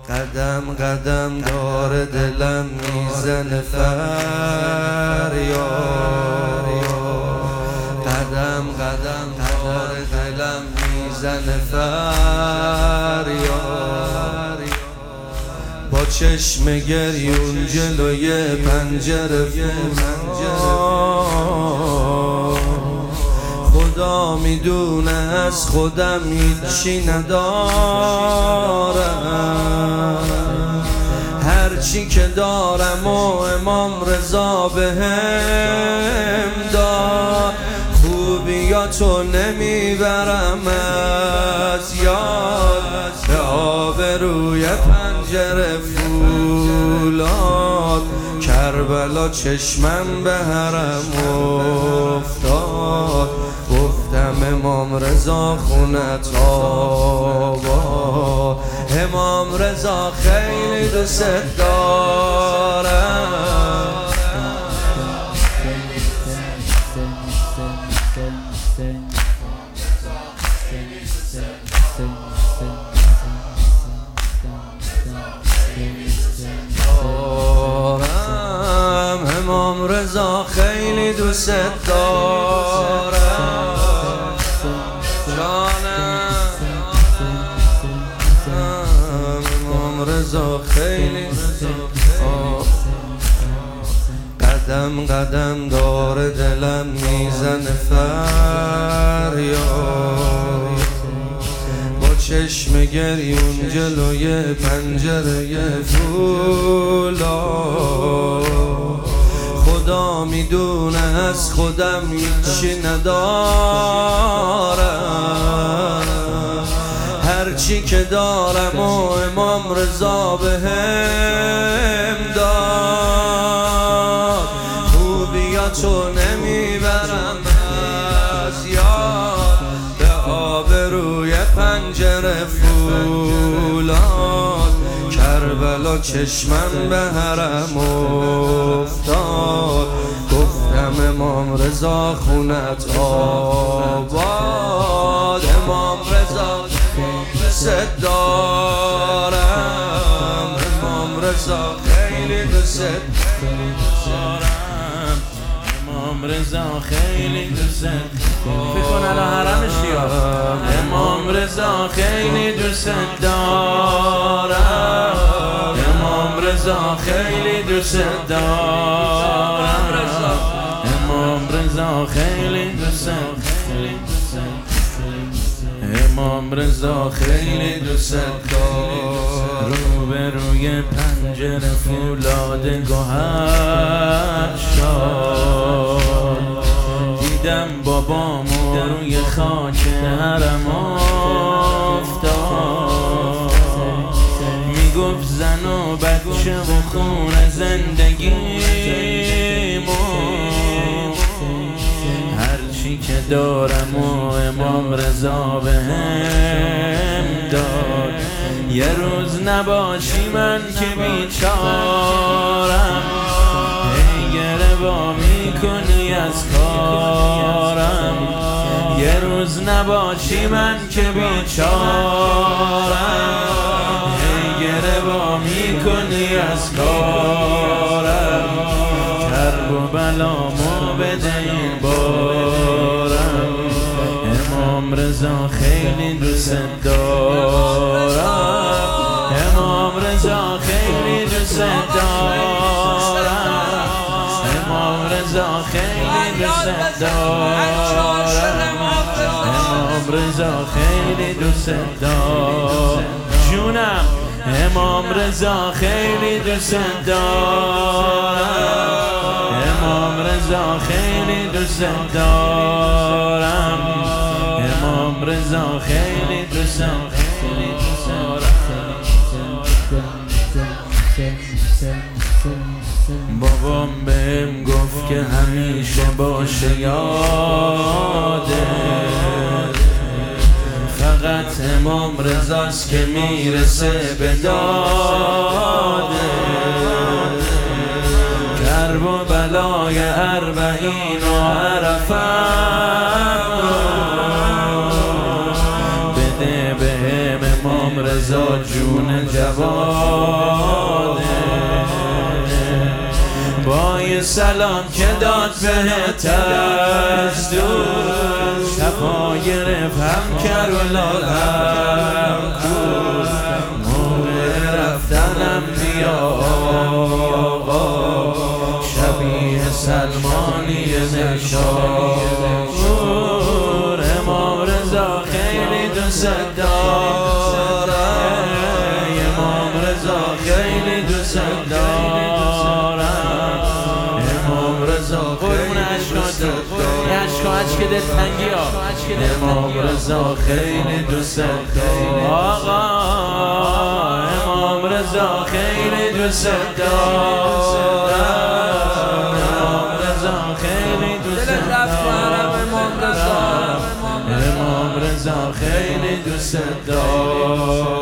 قدم قدم داره دلم میزنه فریاد، قدم قدم داره دلم میزنه فریاد. با چشم گریون جلوی پنجره خدا میدونه از خودم هیچی ندارم، هرچی که دارم و امام رضا بهم داد. خوبیاتو نمیبرم از یاد، به آبروی پنجره فولاد. کربلا چشمم به حرم افتاد، گفتم امام رضا خونت آباد. امام رضا خیلی دوست دارم. امام رضا خیلی دوست دارم جانم. امام رضا خیلی قدم قدم داره دلم میزنه فریاد. با چشم گریون جلوی پنجره فولاد. خدا میدونه از خودم هیچی ندارم، هرچی که دارم و امام رضا بهم داد. خوبیاتو نمیبرم از یاد، به آبروی پنجره فولاد. کربلا چشمم به حرم افتاد، گفتم امام رضا خونت آباد. امام رضا دوست دارم، امام رضا خیلی دوست دارم. امام رضا خیلی دوست بکن الان حرمش بیاد. امام رضا خیلی دوست دارم، امام رضا خیلی دوست دارم. امام رضا خیلی دوست، امام رضا خیلی دوست دارم. روبروی پنجره فولاد گوهر شد، دیدم بابامو روی خاک حرم افتاد. میگفت زن و بچه و خون زندگیمو، هرچی که دارم و امام رضا بهم داد. یه روز نباشی من که بیچارم، هی گربا میکنی از کارم. یه روز نباشی من که بیچارم، هی گربا میکنی از کارم. کرب و بلامو بده این بارم. امام رضا خیلی دوست دارم، امام رضا خیلی دوست دارم. امام رضا خیلی دوست دارم، امام رضا خیلی دوست دارم. جونم امام رضا خیلی دوست دارم، امام رضا خیلی دوست دارم. امام رضا خیلی دوست دارم. بابام بهم گفت که همیشه باشه یاده، فقط امام رضاست که میرسه به داده. کرب و بلای اربعین و عرفت بده بهم امام رضا جون جواده با یه سلام که داد بهت از دور شفا گرفت هم کربلام کور موقع رفتنم بیا آقا شبیه سلمانی نشابور امام رضا خیلی دوست دارم امام رضا خیلی دوست دارم امام رضا خیلی اشک دلتنگی ها امام رضا خیلی دوست دارم آقا امام رضا خیلی دوست دارم امام رضا خیلی دوست دارم امام رضا خیلی دوست دارم